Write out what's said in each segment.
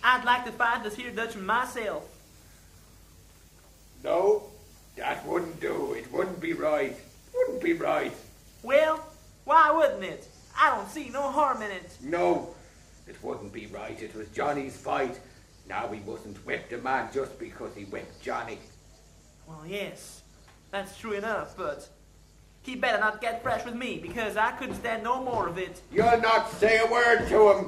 I'd like to fight this here Dutchman myself. No, that wouldn't do. It wouldn't be right. Wouldn't be right. Well, why wouldn't it? I don't see no harm in it. No, it wouldn't be right. It was Johnny's fight. Now we mustn't whip the man just because he whipped Johnny. Well, yes, that's true enough, but he better not get fresh with me, because I couldn't stand no more of it. You'll not say a word to him.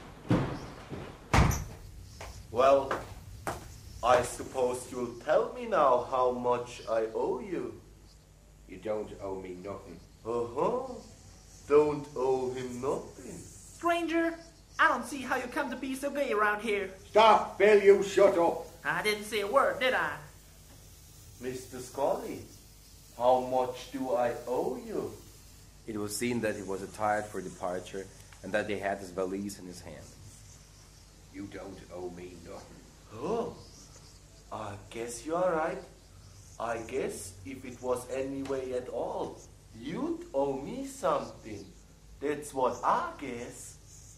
Well, I suppose you'll tell me now how much I owe you. You don't owe me nothing. Uh-huh. Don't owe him nothing. Stranger, I don't see how you come to be so gay around here. Stop, Bill, you shut up. I didn't say a word, did I? Mr. Scully, how much do I owe you? It was seen that he was attired for departure and that he had his valise in his hand. You don't owe me nothing. Oh, I guess you are right. I guess if it was any way at all, you'd owe me something. That's what I guess.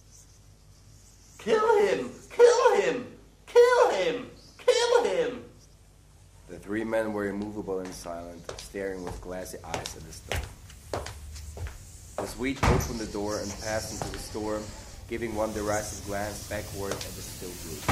Kill him! Kill him! Kill him! Kill him! The three men were immovable and silent, staring with glassy eyes at the stone. The Swede opened the door and passed into the store, giving one derisive glance backward at the still group.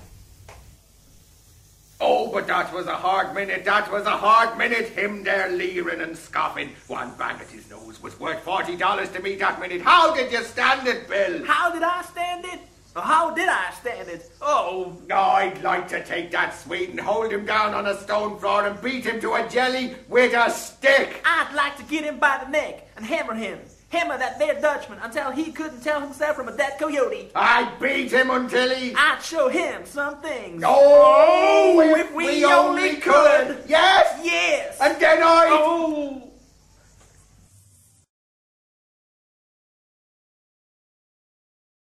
Oh, but that was a hard minute. That was a hard minute. Him there leering and scoffing. One bang at his nose was worth $40 to me that minute. How did you stand it, Bill? How did I stand it? Or how did I stand it? Oh, I'd like to take that Swede and hold him down on a stone floor and beat him to a jelly with a stick. I'd like to get him by the neck and hammer him. Hammer that there Dutchman until he couldn't tell himself from a dead coyote. I'd beat him until he... I'd show him some things. Oh, if we only could. Yes? Yes. And then I... Oh.